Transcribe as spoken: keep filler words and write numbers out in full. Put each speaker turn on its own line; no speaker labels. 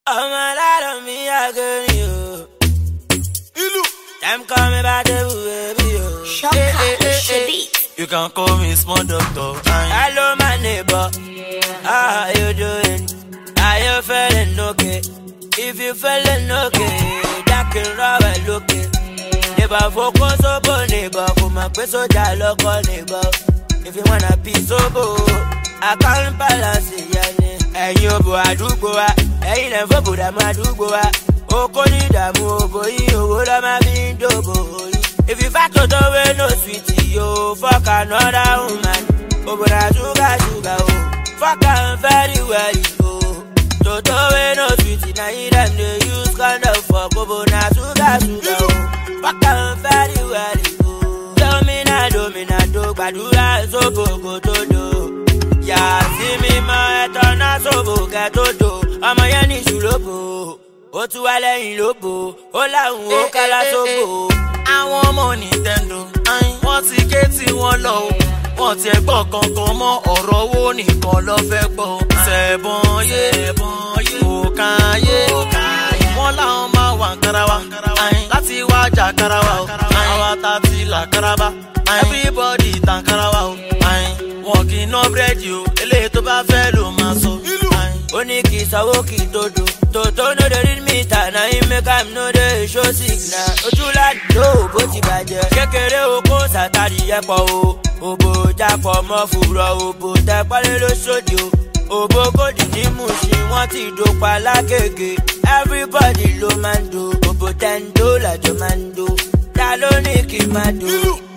I'm a lot of me, I get you. Them call me by the baby, yo.
Shaka, hey, hey, hey, hey.
You can call me small doctor.
Hello, my neighbor. How are you doing? Are you feeling okay? If you feeling okay, that can rubber looking. Neighbor, focus on neighbor. Come on, pay so local neighbor. If you wanna be sober, I can't balance it, yani. And you bo adugo wa, and you never put a madugo wa. Oko ni damu obo yi, owo la ma bi dogo. If you fat to the way no sweetie, yo, fuck another woman. Obo na sugar sugar, oh, fuck am very well, oh. To the way no sweetie, na you them they use kind of fuck. Obo na sugar sugar, oh, fuck am very well, oh. Tell me na do me na do, badura so go to do. Ya see me ma etona so go get to do. Ama yani shulobo. O tu wa lẹ́yìn lóbo, ó láhùn ó kálá sóbò.
Àwọn ọmọ Nintendo, wọ́n ti ké tí wọ́n lọ o. Wọ́n ti ẹgbọ́ kankan mọ́ ọ̀rọ̀ owó nìkan lọ fẹ́ gbọ́. Sẹ̀bọ̀n yé, òkàn yé, wọ́n láwọn máa wà Nkarawa. Láti wá jà Nkarawa o, àwa ta ti là Nkaraba. Everybody ta Nkarawa o. Wọ́n kì í ná búrẹ́dì o, eléyìí tó bá fẹ́ ló máa sọ.
Ó ní kì í sanwó kì í tó do. Tòótọ́ no dey read me ta na him make am no dey show signal. Ojú ládùúgbò bó ti bàjẹ́. Kékeré oko sàtàrí ẹ̀pọ̀ o. Òbò jápọ̀ mọ́ fùrọ̀ òbò tẹ́pọ́lé lóṣòdì o. Òbò kòdì ní Mùṣín wọ́n ti dòpa lágègè. Everybody ló máa ń do. Òbò tẹ́ńdó làjọ máa ń do. Ta ló ní kí n máa do?